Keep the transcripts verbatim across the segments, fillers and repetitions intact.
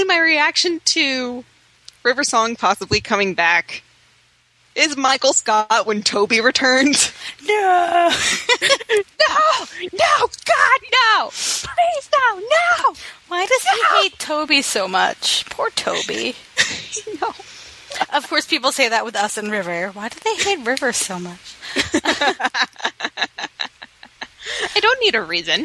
basically my reaction to River Song possibly coming back is Michael Scott when Toby returns. No! No! No! God, no! Please, no! No! Why does no! he hate Toby so much? Poor Toby. No. Of course, people say that with us and River. Why do they hate River so much? I don't need a reason.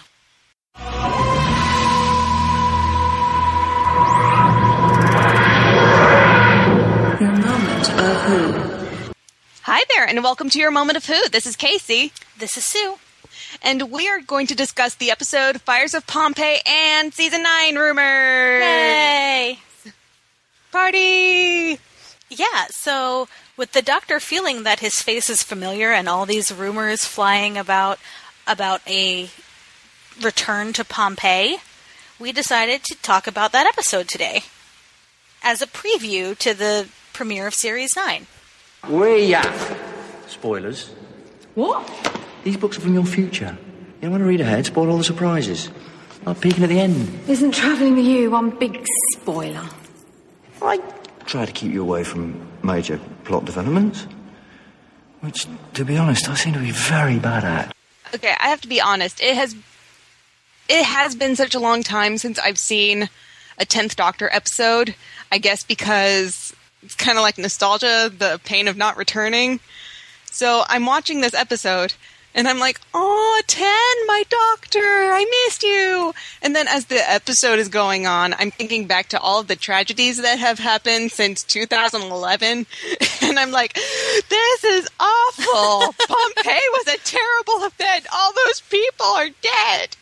Your moment of who. Hi there, and welcome to your moment of who. This is Casey. This is Sue. And we are going to discuss the episode Fires of Pompeii and Season nine rumors. Yay! Party! Yeah, so with the Doctor feeling that his face is familiar and all these rumors flying about about a return to Pompeii, we decided to talk about that episode today as a preview to the premiere of Series nine. We have spoilers. What? These books are from your future. You don't want to read ahead, spoil all the surprises. Like peeking at the end. Isn't travelling with you one big spoiler? I try to keep you away from major plot developments. Which, to be honest, I seem to be very bad at. Okay, I have to be honest. It has it has been such a long time since I've seen a tenth Doctor episode. I guess because it's kind of like nostalgia, the pain of not returning. So I'm watching this episode, and I'm like, oh, ten, my Doctor, I missed you. And then as the episode is going on, I'm thinking back to all of the tragedies that have happened since two thousand eleven. And I'm like, this is awful. Pompeii was a terrible event. All those people are dead.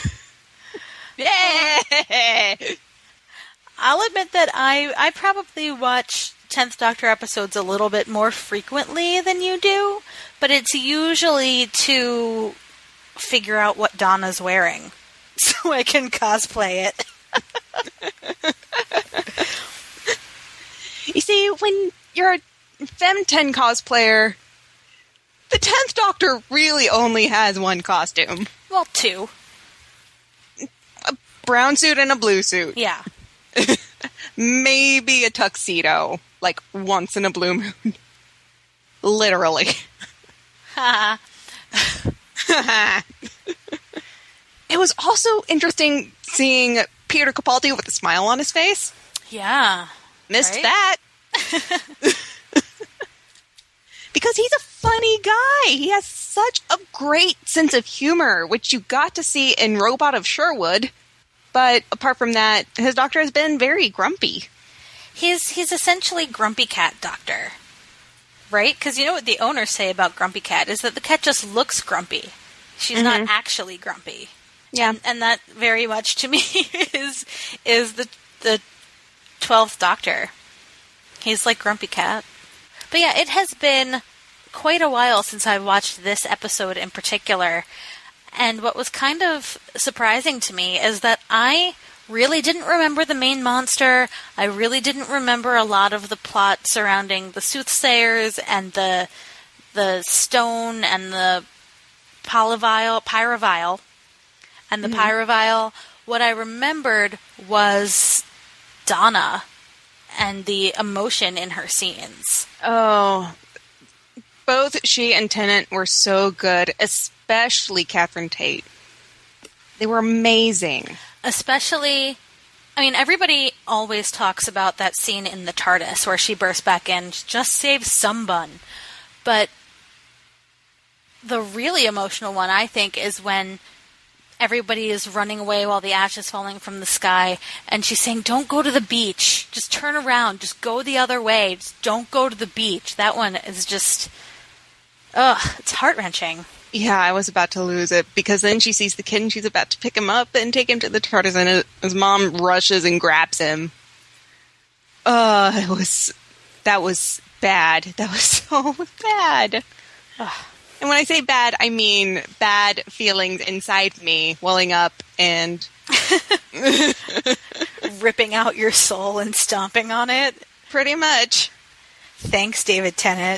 Yeah. I'll admit that I, I probably watch tenth Doctor episodes a little bit more frequently than you do, but it's usually to figure out what Donna's wearing so I can cosplay it. You see, when you're a Fem ten cosplayer, the tenth Doctor really only has one costume. Well, two. A brown suit and a blue suit. Yeah. Maybe a tuxedo, like once in a blue moon. Literally. It was also interesting seeing Peter Capaldi with a smile on his face. Yeah. Missed right? that. Because he's a funny guy. He has such a great sense of humor, which you got to see in Robot of Sherwood. But apart from that, his Doctor has been very grumpy. He's he's essentially Grumpy Cat Doctor, right? Because you know what the owners say about Grumpy Cat is that the cat just looks grumpy. She's Mm-hmm. not actually grumpy. Yeah, and, and that very much to me is is the the twelfth Doctor. He's like Grumpy Cat. But yeah, it has been quite a while since I watched this episode in particular. And what was kind of surprising to me is that I really didn't remember the main monster. I really didn't remember a lot of the plot surrounding the soothsayers and the the stone and the polyvial, pyrovial and the mm-hmm. pyrovial. What I remembered was Donna and the emotion in her scenes. Oh, both she and Tennant were so good, especially Catherine Tate. They were amazing. Especially, I mean, everybody always talks about that scene in the TARDIS where she bursts back in, just save some bun. But the really emotional one, I think, is when everybody is running away while the ash is falling from the sky, and she's saying, don't go to the beach. Just turn around. Just go the other way. Just don't go to the beach. That one is just, ugh, it's heart-wrenching. Yeah, I was about to lose it, because then she sees the kid and she's about to pick him up and take him to the TARDIS, and his mom rushes and grabs him. Uh, it was, that was bad. That was so bad. Ugh. And when I say bad, I mean bad feelings inside me welling up and ripping out your soul and stomping on it. Pretty much. Thanks, David Tennant.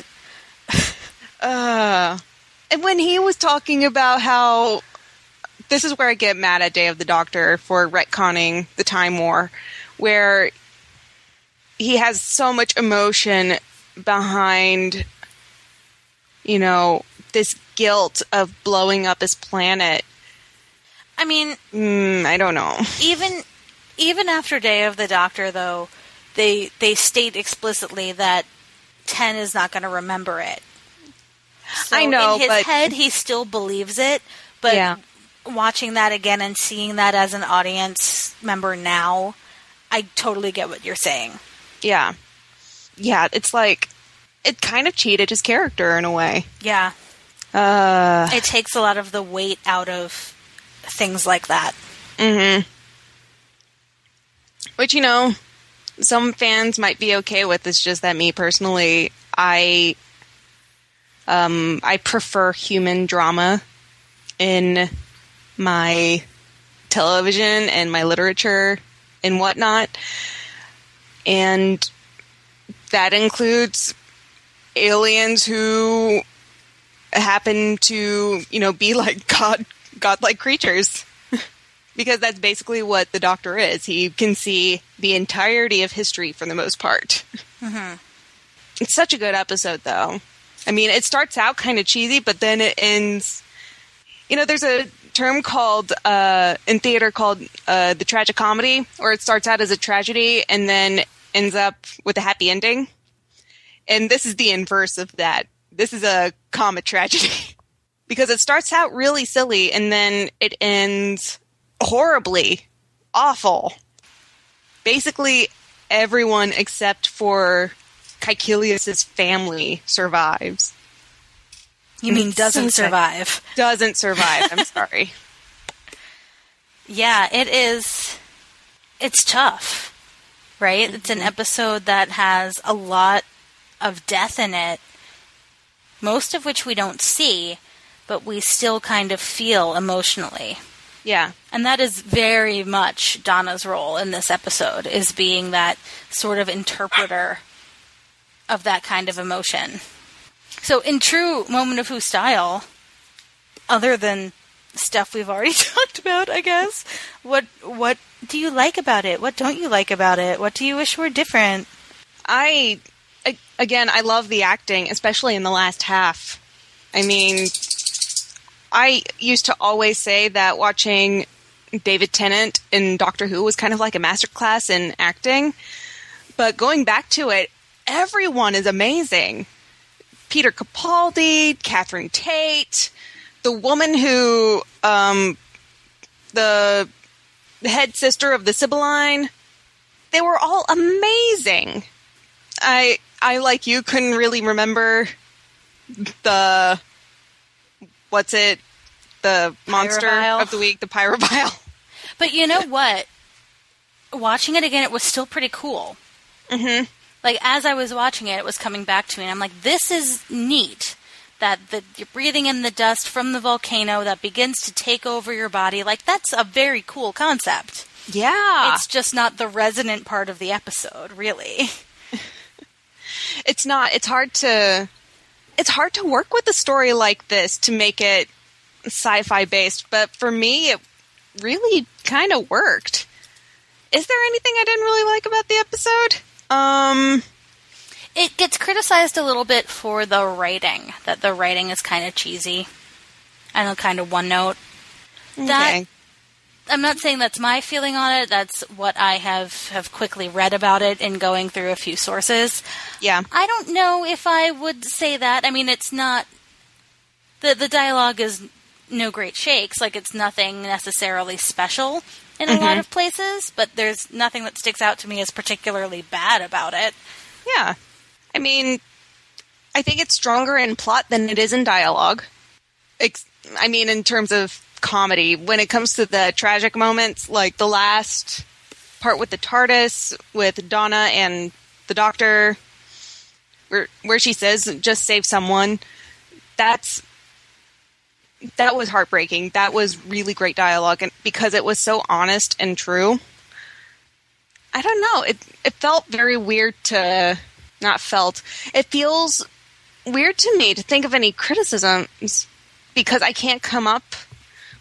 uh, and when he was talking about how, this is where I get mad at Day of the Doctor for retconning the Time War, where he has so much emotion behind, you know, this guilt of blowing up his planet. I mean, mm, I don't know. Even even after Day of the Doctor, though, they they state explicitly that Ten is not going to remember it. So I know, in his but head, he still believes it, but yeah. watching that again and seeing that as an audience member now, I totally get what you're saying. Yeah. Yeah, it's like, it kind of cheated his character in a way. Yeah. Uh, it takes a lot of the weight out of things like that. Mm-hmm. Which, you know, some fans might be okay with. It's just that me personally, I... Um, I prefer human drama in my television and my literature and whatnot. And that includes aliens who happen to, you know, be like God, godlike creatures. Because that's basically what the Doctor is. He can see the entirety of history for the most part. Mm-hmm. It's such a good episode, though. I mean, it starts out kind of cheesy, but then it ends... You know, there's a term called, uh, in theater called uh, the tragic comedy, where it starts out as a tragedy and then ends up with a happy ending. And this is the inverse of that. This is a comic tragedy. Because it starts out really silly and then it ends horribly awful. Basically, everyone except for Caecilius' family survives. You mean doesn't so survive? Doesn't survive. I'm sorry. Yeah, it is. It's tough, right? Mm-hmm. It's an episode that has a lot of death in it, most of which we don't see, but we still kind of feel emotionally. Yeah. And that is very much Donna's role in this episode, is being that sort of interpreter of that kind of emotion. So in true Moment of Who style, other than stuff we've already talked about, I guess, what what do you like about it? What don't you like about it? What do you wish were different? I, again, I love the acting, especially in the last half. I mean, I used to always say that watching David Tennant in Doctor Who was kind of like a masterclass in acting. But going back to it, everyone is amazing. Peter Capaldi, Catherine Tate, the woman who, um, the, the head sister of the Sibylline, they were all amazing. I, I, like you, couldn't really remember the, what's it, the monster Pyrovile. of the week, the Pyrovile. But you know what? Watching it again, it was still pretty cool. Mm-hmm. Like, as I was watching it, it was coming back to me, and I'm like, this is neat. That the, you're breathing in the dust from the volcano that begins to take over your body. Like, that's a very cool concept. Yeah. It's just not the resonant part of the episode, really. It's not. It's hard to... It's hard to work with a story like this to make it sci-fi based, but for me, it really kind of worked. Is there anything I didn't really like about the episode? Um, it gets criticized a little bit for the writing, that the writing is kind of cheesy and kind of one note. Okay. That, I'm not saying that's my feeling on it. That's what I have, have quickly read about it in going through a few sources. Yeah. I don't know if I would say that. I mean, it's not... The, the dialogue is no great shakes. Like, it's nothing necessarily special in a mm-hmm. lot of places, but there's nothing that sticks out to me as particularly bad about it. Yeah. I mean, I think it's stronger in plot than it is in dialogue. Ex- I mean, in terms of comedy. When it comes to the tragic moments, like the last part with the TARDIS, with Donna and the Doctor, where, where she says, just save someone, that's... That was heartbreaking. That was really great dialogue, and because it was so honest and true. I don't know. It it felt very weird to... Not felt. It feels weird to me to think of any criticisms, because I can't come up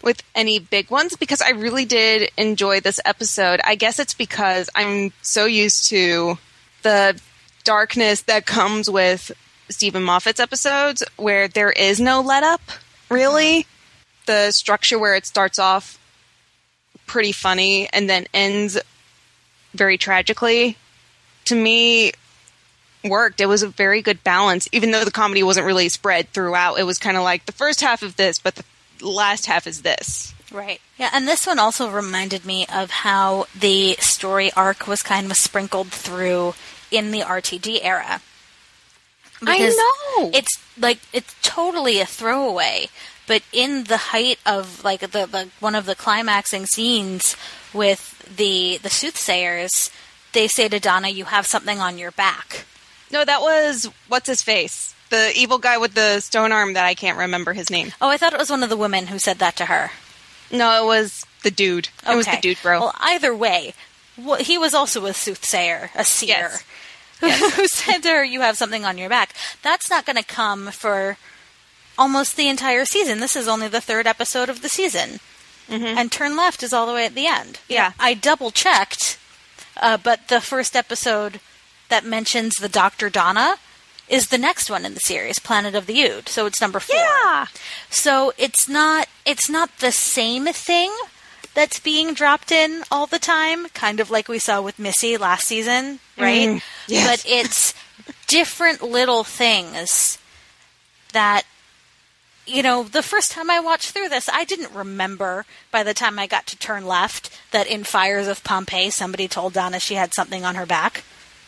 with any big ones because I really did enjoy this episode. I guess it's because I'm so used to the darkness that comes with Stephen Moffat's episodes where there is no let up, really. The structure where it starts off pretty funny and then ends very tragically, to me, worked. It was a very good balance, even though the comedy wasn't really spread throughout. It was kind of like the first half of this, but the last half is this. Right. Yeah, and this one also reminded me of how the story arc was kind of sprinkled through in the R T D era. Because I know! It's like, it's totally a throwaway, but in the height of, like, the, the one of the climaxing scenes with the the soothsayers, they say to Donna, you have something on your back. No, that was, what's his face? The evil guy with the stone arm that I can't remember his name. Oh, I thought it was one of the women who said that to her. No, it was the dude. It Okay. was the dude, bro. Well, either way, wh- he was also a soothsayer, a seer, Yes. who, Yes. who said to her, you have something on your back. That's not going to come for almost the entire season. This is only the third episode of the season. Mm-hmm. And Turn Left is all the way at the end. Yeah. I double-checked, uh, but the first episode that mentions the Doctor Donna is the next one in the series, Planet of the Ood. So it's number four. Yeah. So it's not it's not the same thing that's being dropped in all the time, kind of like we saw with Missy last season, right? Mm, yes. But it's different little things that, you know, the first time I watched through this, I didn't remember by the time I got to Turn Left that in Fires of Pompeii somebody told Donna she had something on her back.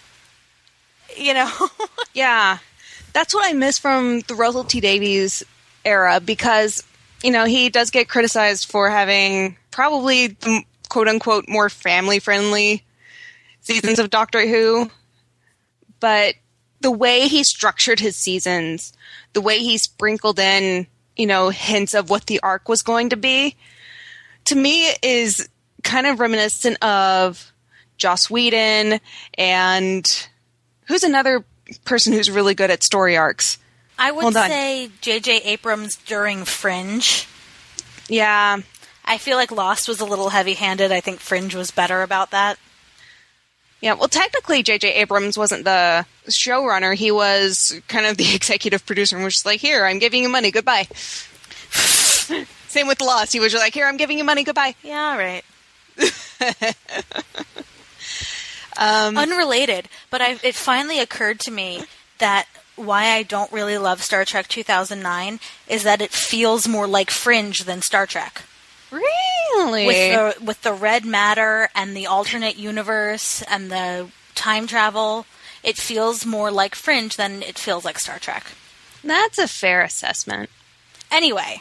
You know? Yeah. That's what I miss from the Russell T Davies era because, you know, he does get criticized for having probably the quote-unquote more family-friendly seasons of Doctor Who. But the way he structured his seasons, the way he sprinkled in, you know, hints of what the arc was going to be, to me is kind of reminiscent of Joss Whedon and who's another person who's really good at story arcs? I would Hold on. say J J Abrams during Fringe. Yeah. I feel like Lost was a little heavy-handed. I think Fringe was better about that. Yeah, well, technically, J J Abrams wasn't the showrunner. He was kind of the executive producer and was just like, here, I'm giving you money, goodbye. Same with Lost. He was just like, here, I'm giving you money, goodbye. Yeah, all right. Um, Unrelated, but I, it finally occurred to me that why I don't really love Star Trek two thousand nine is that it feels more like Fringe than Star Trek. Really? With the, with the red matter and the alternate universe and the time travel, it feels more like Fringe than it feels like Star Trek. That's a fair assessment. Anyway.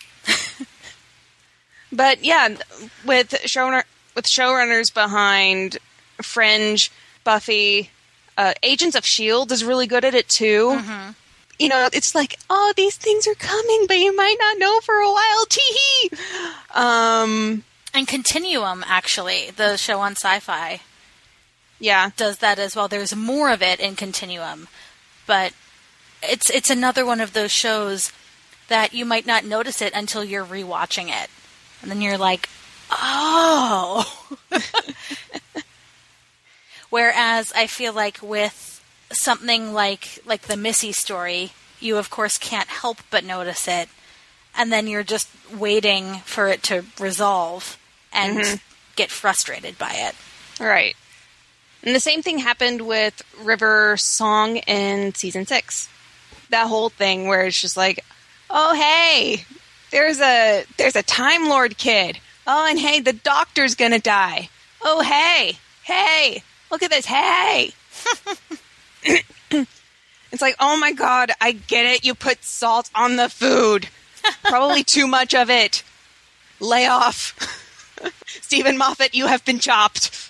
But yeah, with showrunner, with showrunners behind Fringe, Buffy, uh, Agents of S H I E L D is really good at it too. Mm-hmm. You know, it's like, oh, these things are coming, but you might not know for a while. Tee-hee! Um, And Continuum, actually, the show on Sci-Fi, yeah. does that as well. There's more of it in Continuum, but it's it's another one of those shows that you might not notice it until you're rewatching it. And then you're like, oh! Whereas I feel like with something like like the Missy story, you of course can't help but notice it, and then you're just waiting for it to resolve and Mm-hmm. get frustrated by it. Right. And the same thing happened with River Song in season six. That whole thing where it's just like, oh, hey, there's a there's a Time Lord kid. Oh, and hey, the Doctor's gonna die. Oh, hey, hey, look at this, hey. It's like, oh my god, I get it. You put salt on the food. Probably too much of it. Lay off. Stephen Moffat, you have been chopped.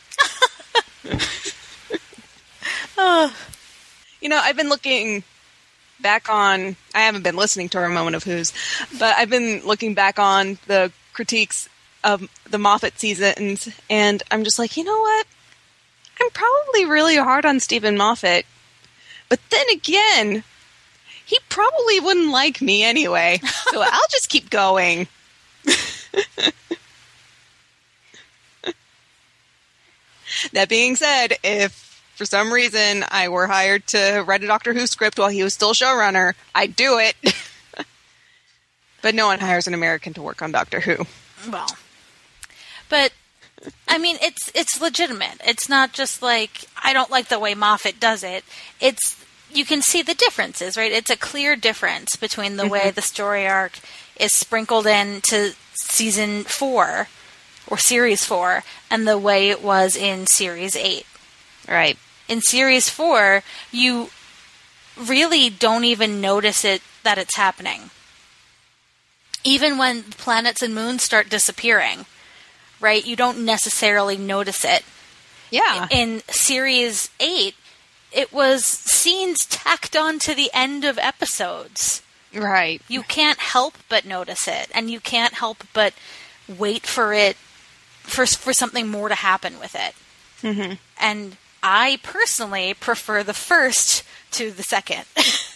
You know, I've been looking back on, I haven't been listening to our Moment of Who's, but I've been looking back on the critiques of the Moffat seasons, and I'm just like, you know what? I'm probably really hard on Stephen Moffat. But then again, he probably wouldn't like me anyway, so I'll just keep going. That being said, if for some reason I were hired to write a Doctor Who script while he was still showrunner, I'd do it. But no one hires an American to work on Doctor Who. Well, but I mean, it's it's legitimate. It's not just like, I don't like the way Moffat does it. It's, you can see the differences, right? It's a clear difference between the mm-hmm. way the story arc is sprinkled into season four or series four and the way it was in series eight. Right. In series four, you really don't even notice it that it's happening. Even when planets and moons start disappearing, right? You don't necessarily notice it. Yeah. In series eight, it was scenes tacked on to the end of episodes. Right. You can't help but notice it, and you can't help but wait for it, for for something more to happen with it. Mm-hmm. And I personally prefer the first to the second.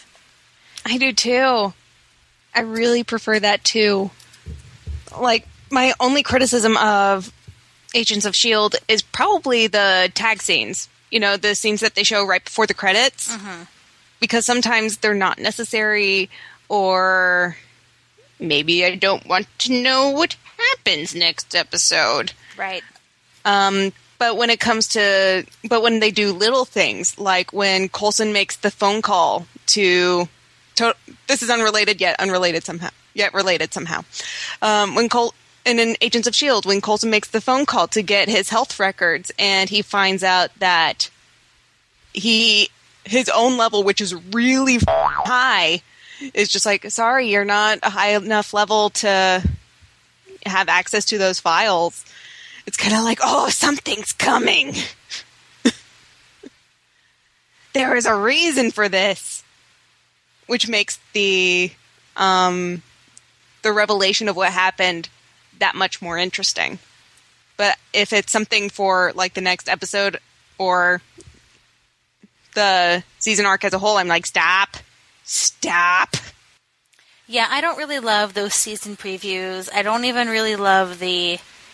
I do too. I really prefer that too. Like, my only criticism of Agents of S H I E L D is probably the tag scenes. You know, the scenes that they show right before the credits. Mm-hmm. Because sometimes they're not necessary, or maybe I don't want to know what happens next episode. Right. Um, but when it comes to... But when they do little things, like when Coulson makes the phone call to... to this is unrelated yet unrelated somehow. Yet related somehow. Um, when Col- and in Agents of S H I E L D, when Coulson makes the phone call to get his health records, and he finds out that he his own level, which is really f- high, is just like, sorry, you're not a high enough level to have access to those files. It's kind of like, oh, something's coming. There is a reason for this, which makes the um, the revelation of what happened that much more interesting. But if it's something for like the next episode or the season arc as a whole, I'm like, stop, stop. Yeah, I don't really love those season previews. I don't even really love the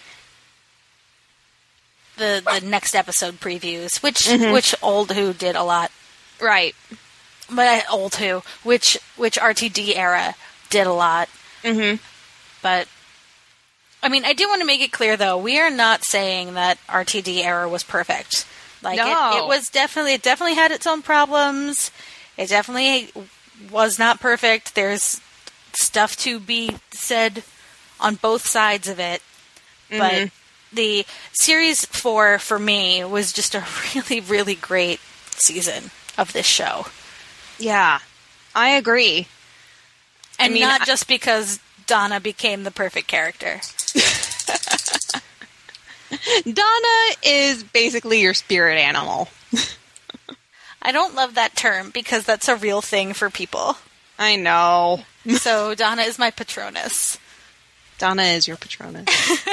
the the next episode previews, which mm-hmm. which Old Who did a lot. Right. But I, Old Who, which which R T D era did a lot. Mm-hmm. But I mean, I do want to make it clear, though, we are not saying that R T D era was perfect. Like, no. it, it was definitely, it definitely had its own problems. It definitely was not perfect. There's stuff to be said on both sides of it. Mm-hmm. But the series four, for me, was just a really, really great season of this show. Yeah, I agree. And I mean, not I- just because Donna became the perfect character. Donna is basically your spirit animal. I don't love that term because that's a real thing for people. I know. So Donna is my Patronus. Donna is your Patronus.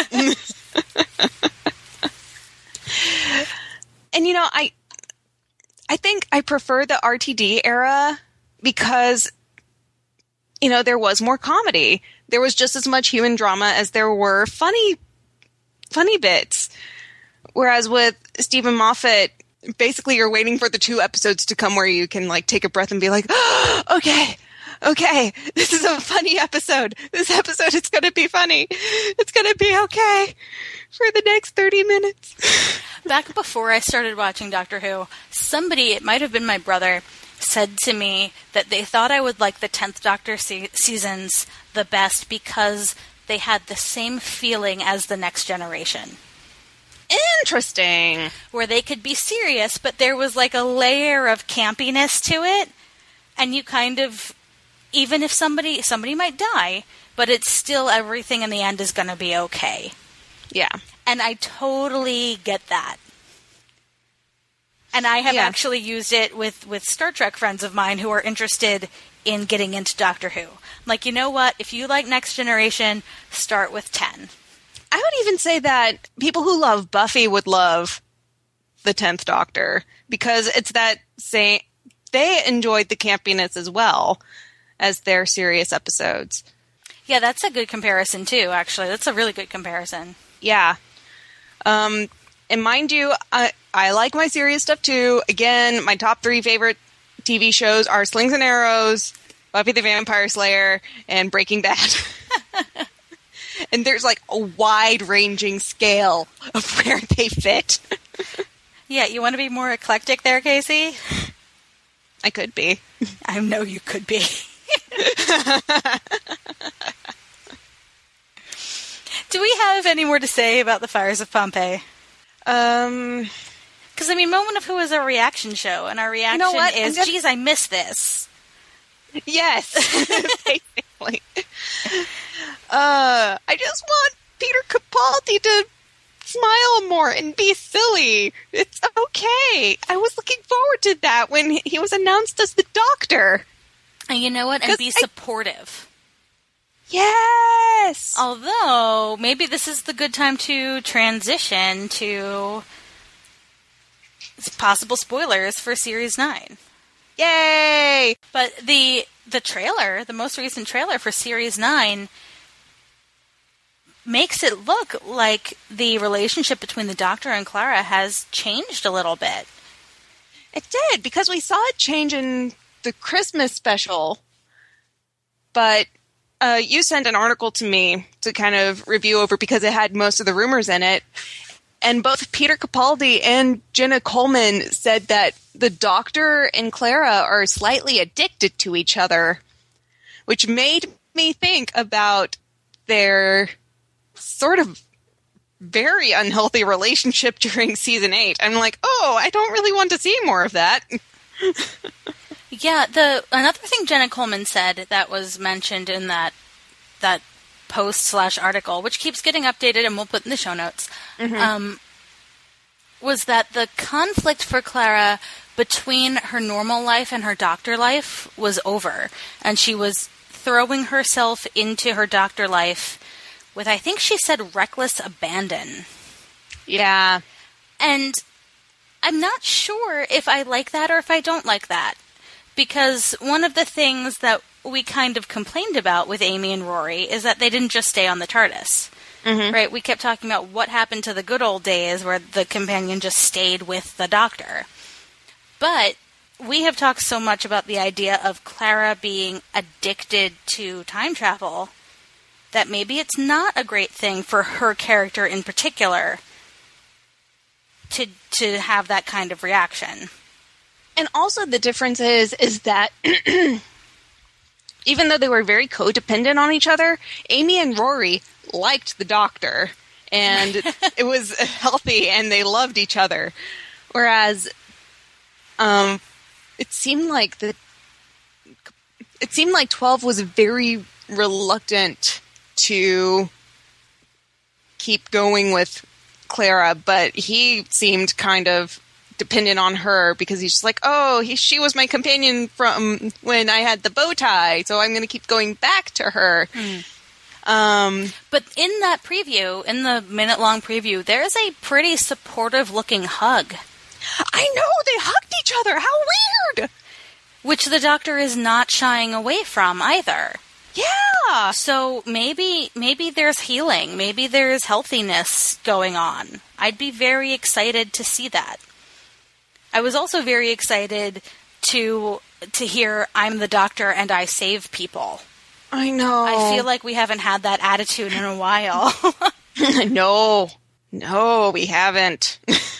And you know, I I think I prefer the R T D era because, you know, there was more comedy. There was just as much human drama as there were funny, funny bits. Whereas with Stephen Moffat, basically you're waiting for the two episodes to come where you can, like, take a breath and be like, oh, okay, okay, this is a funny episode. This episode is going to be funny. It's going to be okay for the next thirty minutes. Back before I started watching Doctor Who, somebody, it might have been my brother, said to me that they thought I would like the tenth Doctor se- seasons the best because they had the same feeling as The Next Generation. Interesting. Where they could be serious, but there was like a layer of campiness to it, and you kind of, even if somebody somebody might die, but it's still everything in the end is going to be okay. Yeah. And I totally get that. And I have yeah. actually used it with, with Star Trek friends of mine who are interested in getting into Doctor Who. I'm like, you know what? If you like Next Generation, start with ten. I would even say that people who love Buffy would love the tenth Doctor because it's that same. They enjoyed the campiness as well as their serious episodes. Yeah, that's a good comparison, too, actually. That's a really good comparison. Yeah. Um, and mind you, I, I like my serious stuff, too. Again, my top three favorite T V shows are Slings and Arrows, Buffy the Vampire Slayer, and Breaking Bad. And there's, like, a wide-ranging scale of where they fit. Yeah, you want to be more eclectic there, Casey? I could be. I know you could be. Do we have any more to say about the Fires of Pompeii? Um, Because, I mean, Moment of Who is a reaction show, and our reaction You know what? is, I'm gonna- geez, I miss this. yes, basically. Uh, I just want Peter Capaldi to smile more and be silly. It's okay. I was looking forward to that when he was announced as the Doctor. And you know what? And 'Cause be I- supportive. Yes! Although, maybe this is the good time to transition to possible spoilers for Series nine. Yay! But the the trailer, the most recent trailer for Series nine, makes it look like the relationship between the Doctor and Clara has changed a little bit. It did, because we saw it change in the Christmas special. But uh, you sent an article to me to kind of review over because it had most of the rumors in it. And both Peter Capaldi and Jenna Coleman said that the Doctor and Clara are slightly addicted to each other, which made me think about their sort of very unhealthy relationship during season eight. I'm like, oh, I don't really want to see more of that. Yeah, the another thing Jenna Coleman said that was mentioned in that that post slash article, which keeps getting updated and we'll put in the show notes, mm-hmm. um, was that the conflict for Clara between her normal life and her Doctor life was over, and she was throwing herself into her Doctor life with, I think she said, reckless abandon. Yeah. And I'm not sure if I like that or if I don't like that. Because one of the things that we kind of complained about with Amy and Rory is that they didn't just stay on the TARDIS. Mm-hmm. Right? We kept talking about what happened to the good old days where the companion just stayed with the Doctor. But we have talked so much about the idea of Clara being addicted to time travel that maybe it's not a great thing for her character in particular to to have that kind of reaction. And also the difference is, is that even though they were very codependent on each other, Amy and Rory liked the Doctor, and it was healthy, and they loved each other. Whereas, um, it seemed like the it seemed like twelve was very reluctant to keep going with Clara, but he seemed kind of dependent on her because he's just like, oh, he, she was my companion from when I had the bow tie, so I'm going to keep going back to her. Mm. Um, but in that preview, in the minute-long preview, there's a pretty supportive-looking hug. I know! They hugged each other! How weird! Which the Doctor is not shying away from either. Yeah! So maybe maybe there's healing. Maybe there's healthiness going on. I'd be very excited to see that. I was also very excited to to hear I'm the Doctor and I save people. I know. I feel like we haven't had that attitude in a while. No. No, we haven't.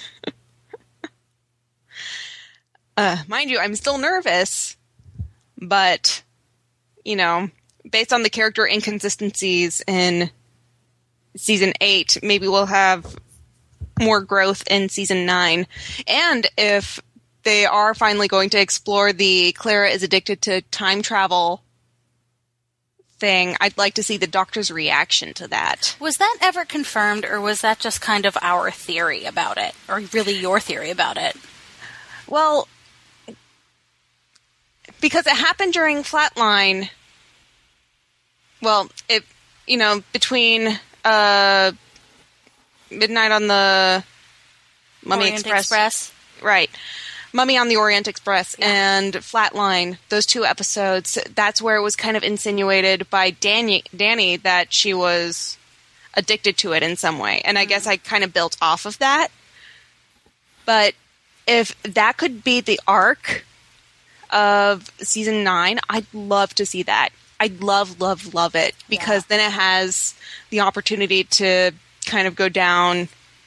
uh, mind you, I'm still nervous, but, you know, based on the character inconsistencies in season eight, maybe we'll have more growth in season nine. And if they are finally going to explore the Clara is addicted to time travel thing, I'd like to see the Doctor's reaction to that. Was that ever confirmed, or was that just kind of our theory about it? Or really your theory about it? Well, because it happened during Flatline. Well, it, you know, between uh, Midnight on the Mummy Orient Express. Express. Right. Mummy on the Orient Express and Flatline, those two episodes, that's where it was kind of insinuated by Danny, Danny that she was addicted to it in some way. And I mm. guess I kind of built off of that. But if that could be the arc of season nine, I'd love to see that. I'd love, love, love it. Because yeah. then it has the opportunity to kind of go down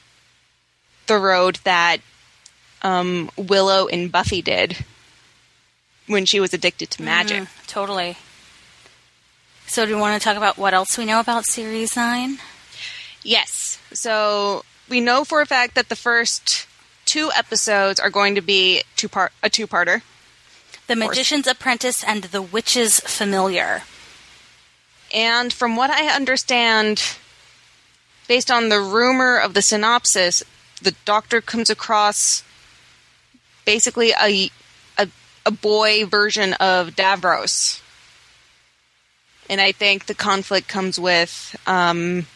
the road that Um, Willow and Buffy did when she was addicted to magic. Mm, totally. So do you want to talk about what else we know about Series nine? Yes. So we know for a fact that the first two episodes are going to be two part a two-parter. The Magician's Apprentice and The Witch's Familiar. And from what I understand, based on the rumor of the synopsis, the Doctor comes across basically a, a a boy version of Davros. And I think the conflict comes with, um,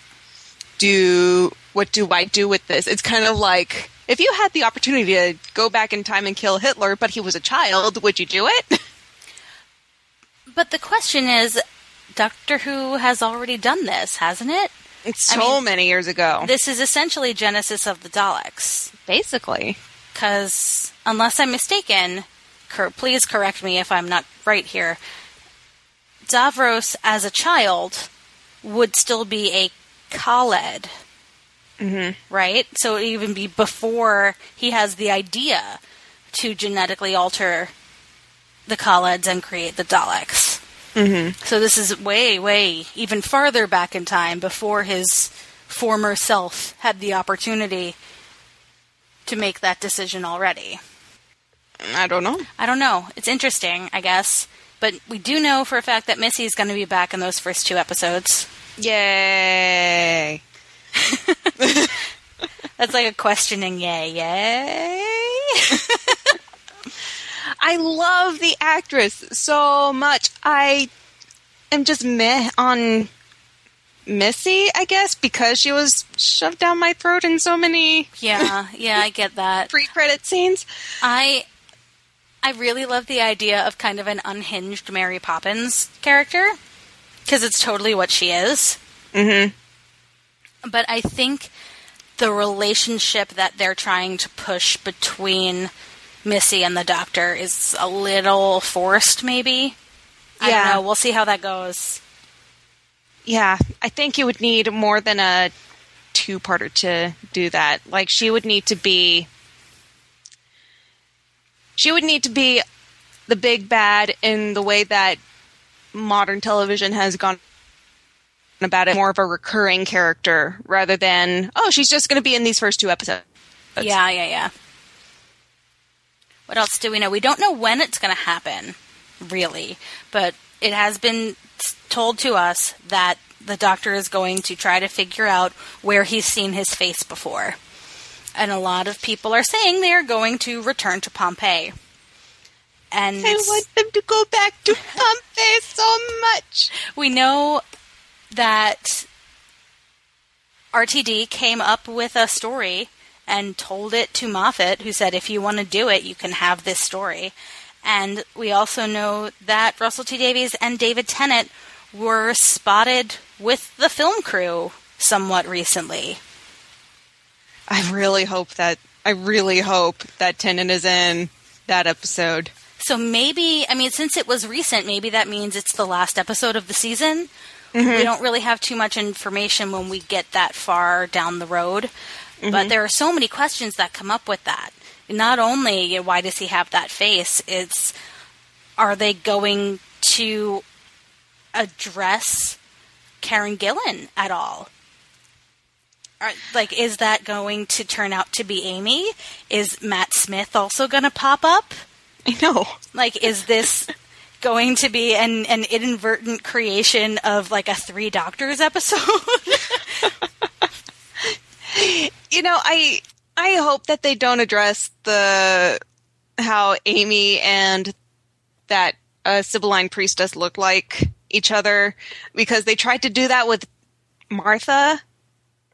do what do I do with this? It's kind of like, if you had the opportunity to go back in time and kill Hitler, but he was a child, would you do it? But the question is, Doctor Who has already done this, hasn't it? It's so I mean, many years ago. This is essentially Genesis of the Daleks. Basically. Because, unless I'm mistaken, cor- please correct me if I'm not right here, Davros, as a child, would still be a Khaled. Mm-hmm. Right? So it would even be before he has the idea to genetically alter the Khaleds and create the Daleks. Mm-hmm. So this is way, way, even farther back in time, before his former self had the opportunity to make that decision already. I don't know. I don't know. It's interesting, I guess. But we do know for a fact that Missy's going to be back in those first two episodes. Yay! That's like a questioning yay, yay. I love the actress so much. I am just meh on Missy, I guess, because she was shoved down my throat in so many yeah, yeah, I get that. pre-credit scenes. I I really love the idea of kind of an unhinged Mary Poppins character, because it's totally what she is. Mm-hmm. But I think the relationship that they're trying to push between Missy and the Doctor is a little forced, maybe. I Yeah. don't know. We'll see how that goes. Yeah, I think you would need more than a two-parter to do that. Like, she would need to be... She would need to be the big bad in the way that modern television has gone about it, more of a recurring character, rather than, oh, she's just going to be in these first two episodes. Yeah, yeah, yeah. What else do we know? We don't know when it's going to happen, really, but it has been told to us that the Doctor is going to try to figure out where he's seen his face before. And a lot of people are saying they are going to return to Pompeii. And I want them to go back to Pompeii so much. We know that R T D came up with a story and told it to Moffat, who said, if you want to do it, you can have this story. And we also know that Russell T Davies and David Tennant were spotted with the film crew somewhat recently. I really hope that, I really hope that Tennant is in that episode. So maybe, I mean, since it was recent, maybe that means it's the last episode of the season. Mm-hmm. We don't really have too much information when we get that far down the road. Mm-hmm. But there are so many questions that come up with that. Not only, you know, why does he have that face, it's, are they going to address Karen Gillan at all? Are, like, is that going to turn out to be Amy? Is Matt Smith also going to pop up? I know. Like, is this going to be an, an inadvertent creation of, like, a Three Doctors episode? You know, I I hope that they don't address the how Amy and that uh, Sibylline priestess look like each other, because they tried to do that with Martha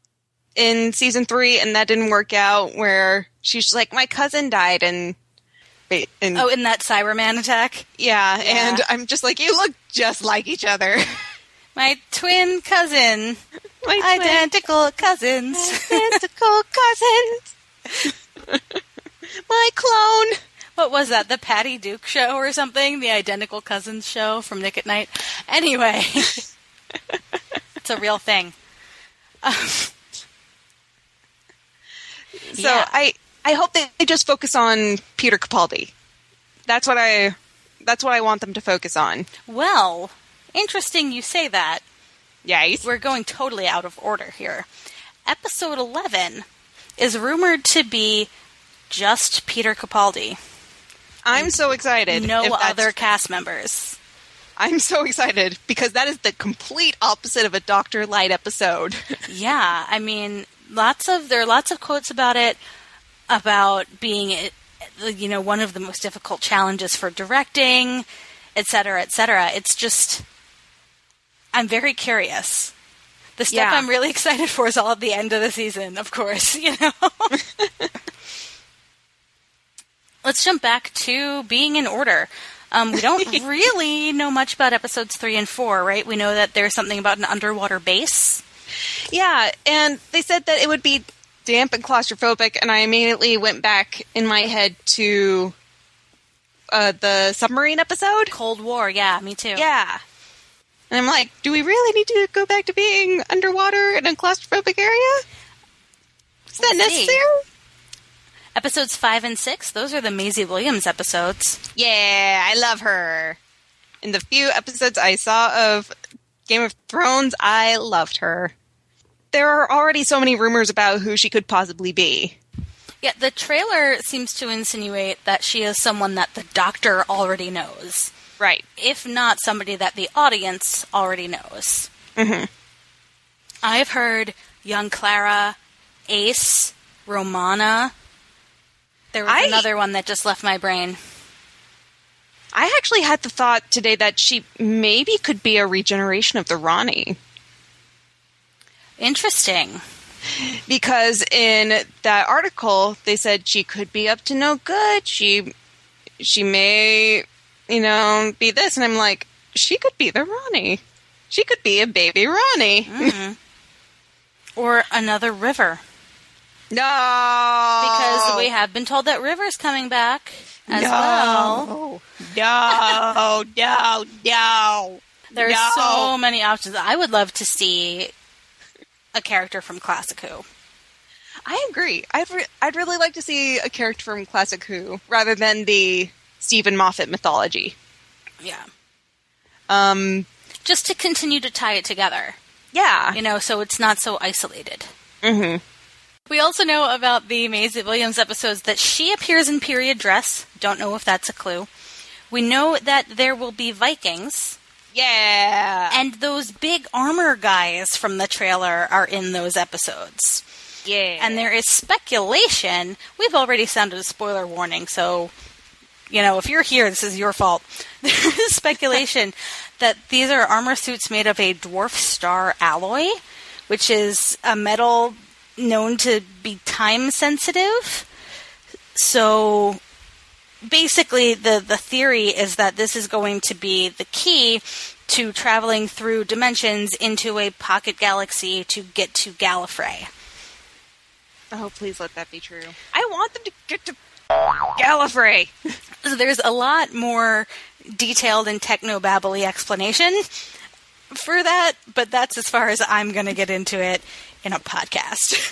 in season three, and that didn't work out, where she's like, my cousin died, and ba- in, Oh, in that Cyberman attack? yeah, Yeah. and I'm just like, you look just like each other. My twin cousin. My twin- Identical cousins. identical cousins. My clone. What was that? The Patty Duke show or something? The Identical Cousins show from Nick at Night? Anyway. It's a real thing. Um, So yeah. I, I hope they, they just focus on Peter Capaldi. That's what I that's what I want them to focus on. Well, interesting you say that. Yes. We're going totally out of order here. Episode eleven is rumored to be just Peter Capaldi. I'm so excited. No if that's- other cast members. I'm so excited because that is the complete opposite of a Doctor Light episode. Yeah, I mean, lots of there are lots of quotes about it, about being, you know, one of the most difficult challenges for directing, et cetera, et cetera. It's just, I'm very curious. The stuff Yeah. I'm really excited for is all at the end of the season, of course, you know. Let's jump back to being in order. Um, we don't really know much about episodes three and four, right? We know that there's something about an underwater base. Yeah, and they said that it would be damp and claustrophobic, and I immediately went back in my head to uh, the submarine episode. Cold War, yeah, me too. Yeah. And I'm like, do we really need to go back to being underwater in a claustrophobic area? Is that We'll see. necessary? Episodes five and six, those are the Maisie Williams episodes. Yeah, I love her. In the few episodes I saw of Game of Thrones, I loved her. There are already so many rumors about who she could possibly be. Yeah, the trailer seems to insinuate that she is someone that the Doctor already knows. Right. If not somebody that the audience already knows. Mm-hmm. I've heard young Clara, Ace, Romana. There was I- another one that just left my brain. I actually had the thought today that she maybe could be a regeneration of the Ronnie. Interesting. Because in that article, they said she could be up to no good. She she may, you know, be this. And I'm like, she could be the Ronnie. She could be a baby Ronnie. Mm-hmm. Or another River. No! Because we have been told that River's coming back as no. well. No, no, no. There's no. so many options. I would love to see a character from Classic Who. I agree. I'd, re- I'd really like to see a character from Classic Who rather than the Stephen Moffat mythology. Yeah. Um, Just to continue to tie it together, yeah. you know, so it's not so isolated. Mm-hmm. We also know about the Maisie Williams episodes that she appears in period dress. Don't know if that's a clue. We know that there will be Vikings. Yeah. And those big armor guys from the trailer are in those episodes. Yeah. And there is speculation. We've already sounded a spoiler warning, so, you know, if you're here, this is your fault. There is speculation that these are armor suits made of a dwarf star alloy, which is a metal known to be time sensitive. So basically the, the theory is that this is going to be the key to traveling through dimensions into a pocket galaxy to get to Gallifrey. Oh, please let that be true. I want them to get to Gallifrey. So there's a lot more detailed and techno-babbly explanation for that, but that's as far as I'm going to get into it in a podcast.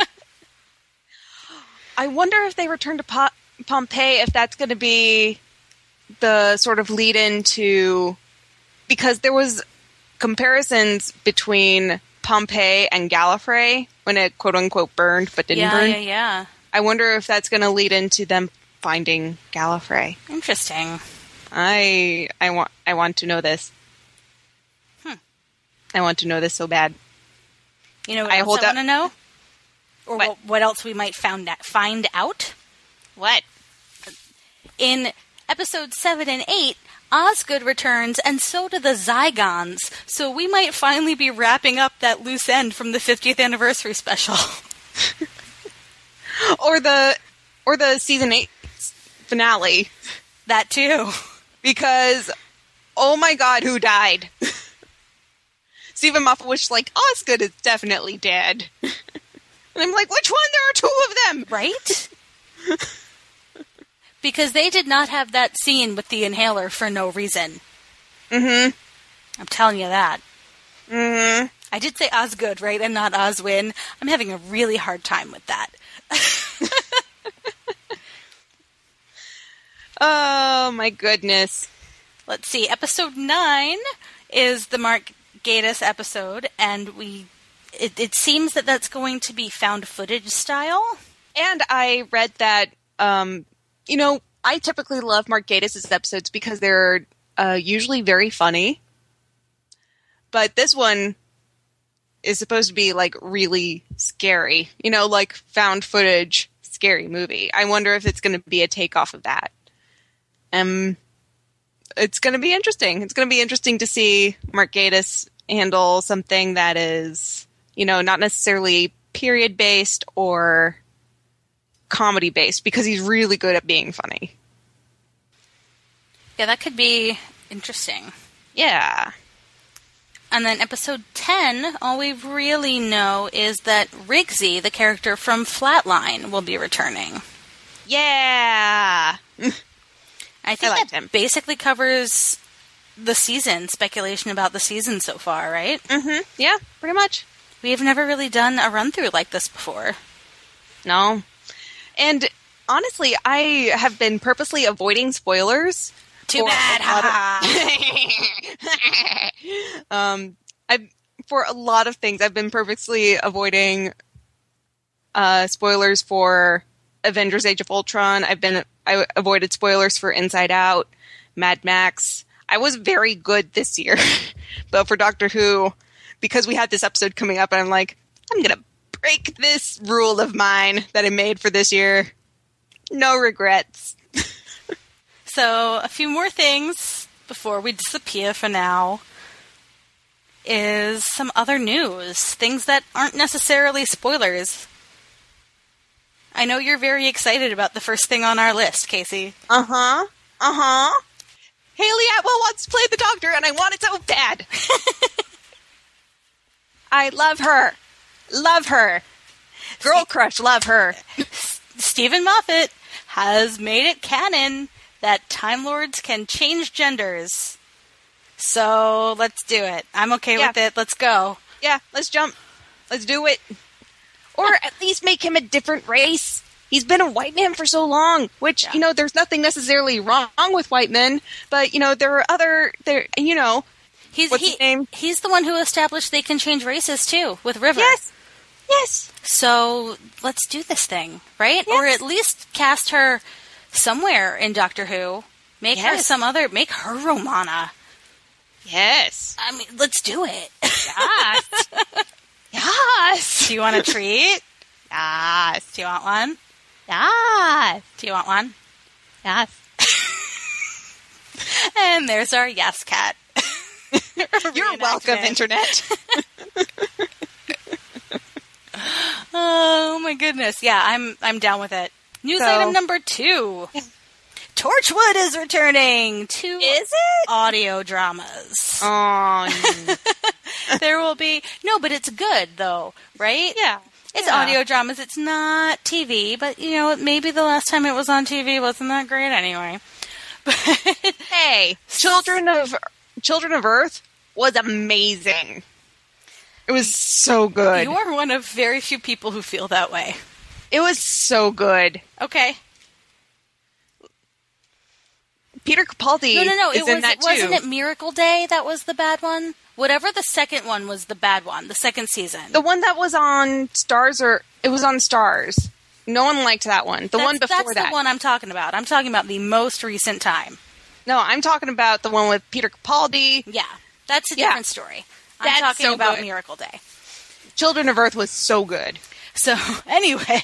I wonder if they return to po- Pompeii, if that's going to be the sort of lead into... Because there was comparisons between Pompeii and Gallifrey when it quote-unquote burned but didn't yeah, burn. yeah, yeah. I wonder if that's going to lead into them finding Gallifrey. Interesting. I I want I want to know this. Hmm. I want to know this so bad. You know what I else hold I up- want to know? Or What? what? what else we might found out, find out? What? In episodes seven and eight, Osgood returns, and so do the Zygons. So we might finally be wrapping up that loose end from the fiftieth anniversary special. Or the or the season eight finale. That too. Because, oh my god, who died? Stephen Moffat was like, Osgood is definitely dead. And I'm like, which one? There are two of them! Right? Because they did not have that scene with the inhaler for no reason. Mm-hmm. I'm telling you that. Mm-hmm. I did say Osgood, right, and not Oswin. I'm having a really hard time with that. Oh, my goodness. Let's see. Episode nine is the Mark Gatiss episode, and we it, it seems that that's going to be found footage style. And I read that, um, you know, I typically love Mark Gatiss' episodes because they're uh, usually very funny. But this one is supposed to be, like, really scary. You know, like, found footage scary movie. I wonder if it's going to be a takeoff of that. Um, it's going to be interesting. It's going to be interesting to see Mark Gatiss handle something that is, you know, not necessarily period-based or comedy-based, because he's really good at being funny. Yeah, that could be interesting. Yeah. And then episode ten, all we really know is that Rigsy, the character from Flatline, will be returning. Yeah! I think I liked that him. basically covers the season, speculation about the season so far, right? Mm-hmm. Yeah, pretty much. We have never really done a run-through like this before. No. And honestly, I have been purposely avoiding spoilers. Too bad, haha. um, I for a lot of things, I've been purposely avoiding uh, spoilers for Avengers: Age of Ultron. I've been I avoided spoilers for Inside Out, Mad Max. I was very good this year, but for Doctor Who, because we had this episode coming up, and I'm like, I'm gonna break this rule of mine that I made for this year. No regrets. So, a few more things before we disappear for now is some other news. Things that aren't necessarily spoilers. I know you're very excited about the first thing on our list, Casey. Uh-huh. Uh-huh. Haley Atwell wants to play the Doctor, and I want it so bad. I love her. Love her. Girl crush, love her. Stephen Moffat has made it canon that Time Lords can change genders. So, let's do it. I'm okay Yeah. with it. Let's go. Yeah, let's jump. Let's do it. Or at least make him a different race. He's been a white man for so long, which, Yeah. you know, there's nothing necessarily wrong with white men, but, you know, there are other, there, you know, He's, what's he, his name? He's the one who established they can change races, too, with River. Yes. Yes. So, let's do this thing, right? Yes. Or at least cast her somewhere in Doctor Who. Make her Yes. some other... Make her Romana. Yes. I mean, let's do it. Yes. Yes. Do you want a treat? Yes. Do you want one? Yes. Do you want one? Yes. And there's our yes cat. You're welcome, Reenactment. Internet. Oh my goodness. Yeah, I'm I'm down with it. News So- item number two. Torchwood is returning to Is it? audio dramas. Oh, There will be... No, but it's good, though, right? yeah. It's Yeah. audio dramas. It's not T V, but, you know, maybe the last time it was on T V wasn't that great anyway. But Hey, Children of Children of Earth was amazing. It was so good. you are one of very few people who feel that way. It was so good. Okay. Peter Capaldi No, no, no. is It in was, that too. wasn't it Miracle Day that was the bad one? Whatever the second one was the bad one, the second season. The one that was on Stars, or it was on Stars. No one liked that one. The that's, one before that's that. the one I'm talking about. I'm talking about the most recent time. No, I'm talking about the one with Peter Capaldi. Yeah. That's a Yeah. different story. I'm That's talking so about good. Miracle Day. Children of Earth was so good. So, anyway.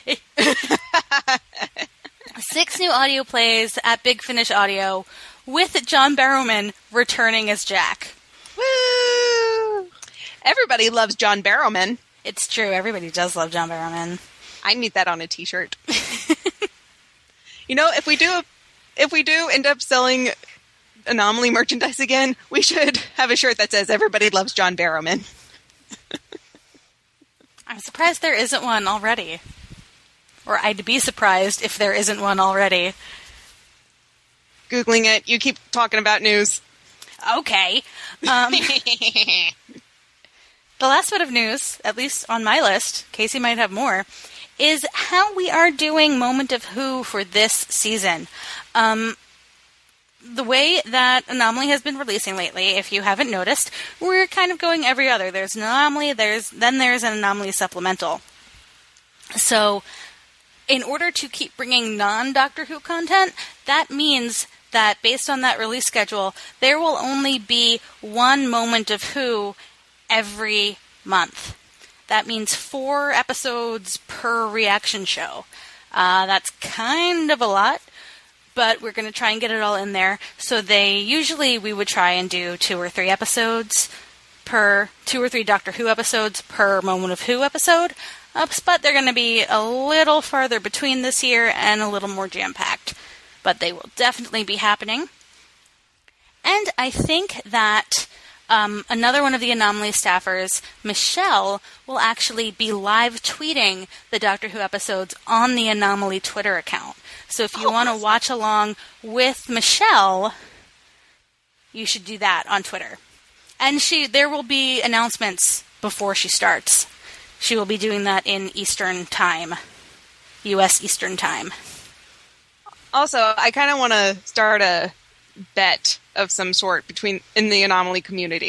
Six new audio plays at Big Finish Audio with John Barrowman returning as Jack. Woo! Everybody loves John Barrowman. It's true. Everybody does love John Barrowman. I need that on a t-shirt. You know, if we do a if we do end up selling Anomaly merchandise again, we should have a shirt that says "Everybody loves John Barrowman." I'm surprised there isn't one already. Or I'd be surprised if there isn't one already. Googling it. You keep talking about news. Okay. Um, the last bit of news, at least on my list, Casey might have more, is how we are doing Moment of Who for this season. Um... The way that Anomaly has been releasing lately, if you haven't noticed, we're kind of going every other. There's an Anomaly, there's then there's an Anomaly supplemental. So, in order to keep bringing non-Doctor Who content, that means that based on that release schedule, there will only be one Moment of Who every month. That means four episodes per reaction show. Uh, that's kind of a lot. But we're going to try and get it all in there. So they usually we would try and do two or three episodes per two or three Doctor Who episodes per Moment of Who episode. Uh, but they're going to be a little farther between this year and a little more jam-packed. But they will definitely be happening. And I think that um, another one of the Anomaly staffers, Michelle, will actually be live tweeting the Doctor Who episodes on the Anomaly Twitter account. So if you oh, want to watch along with Michelle, you should do that on Twitter. And she, there will be announcements before she starts. She will be doing that in Eastern Time, U S Eastern Time. Also, I kind of want to start a bet of some sort between in the Anomaly community.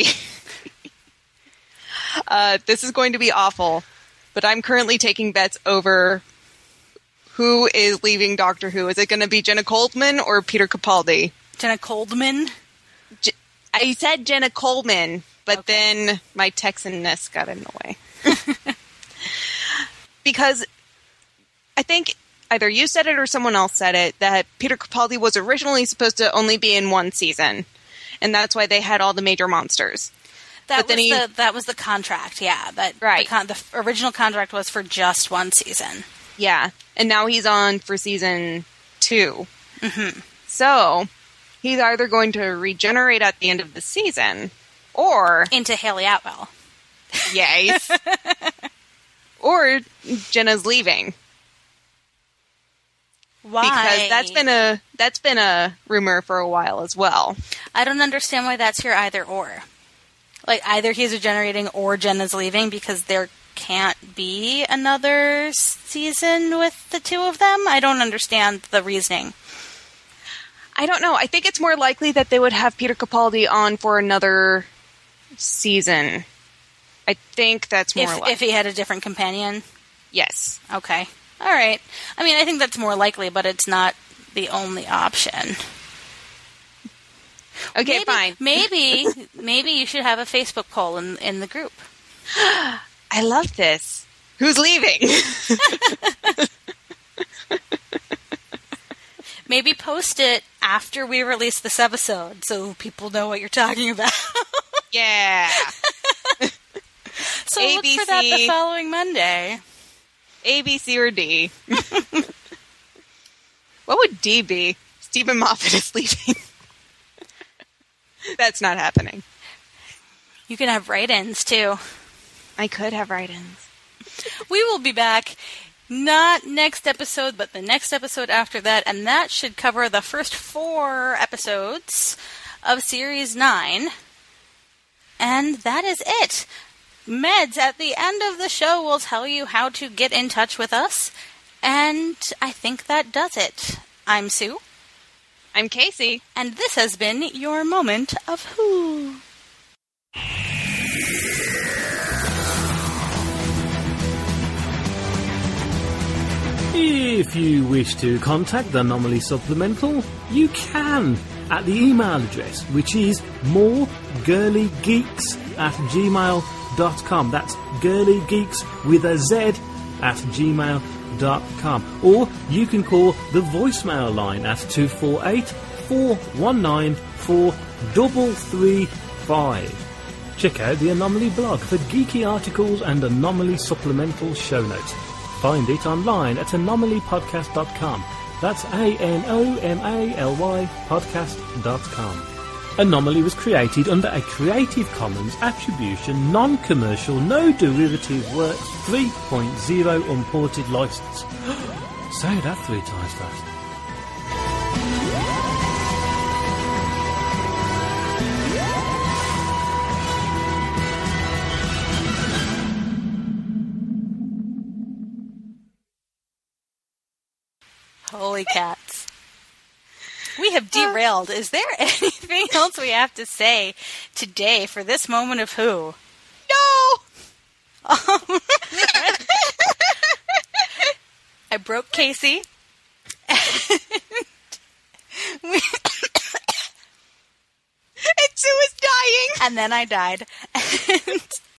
uh, this is going to be awful, but I'm currently taking bets over who is leaving Doctor Who. Is it going to be Jenna Coleman or Peter Capaldi? Jenna Coleman? Je- I said Jenna Coleman, but okay. Then my Texan-ness got in the way. Because I think either you said it or someone else said it, that Peter Capaldi was originally supposed to only be in one season. And that's why they had all the major monsters. That, but was, then he, the, that was the contract, yeah. That, right. The, con- the original contract was for just one season. Yeah, and now he's on for season two. Mm-hmm. So, he's either going to regenerate at the end of the season, or... Into Haley Atwell. Yes. Or Jenna's leaving. Why? Because that's been a that's been a rumor for a while as well. I don't understand why that's your either or. Like, either he's regenerating or Jenna's leaving, because there can't be another season with the two of them. I don't understand the reasoning. I don't know. I think it's more likely that they would have Peter Capaldi on for another season. I think that's more if, likely. If he had a different companion? Yes. Okay. All right. I mean, I think that's more likely, but it's not the only option. Okay, maybe, fine. Maybe maybe you should have a Facebook poll in in the group. I love this. Who's leaving? Maybe post it after we release this episode so people know what you're talking about. Yeah. So A B C. Look for that the following Monday. A, B, C, or D. What would D be? Stephen Moffat is leaving. That's not happening. You can have write-ins, too. I could have write-ins. We will be back, not next episode, but the next episode after that, and that should cover the first four episodes of Series nine. And that is it. Meds at the end of the show will tell you how to get in touch with us, and I think that does it. I'm Sue. I'm Casey. And this has been your Moment of Who. If you wish to contact the Anomaly Supplemental, you can at the email address, which is moregirlygeeks at gmail dot com. That's girlygeeks with a Z at gmail dot com. Or you can call the voicemail line at two four eight, four one nine, four three three five. Check out the Anomaly blog for geeky articles and Anomaly Supplemental show notes. Find it online at anomaly podcast dot com. That's A N O M A L Y podcast dot com. Anomaly was created under a Creative Commons Attribution Non-Commercial No Derivative Works three point oh Unported License. Say that three times fast. Holy cats. We have derailed. Is there anything else we have to say today for this moment of Who? No! Um, I broke Casey. And, we, And Sue is dying! and then I died. And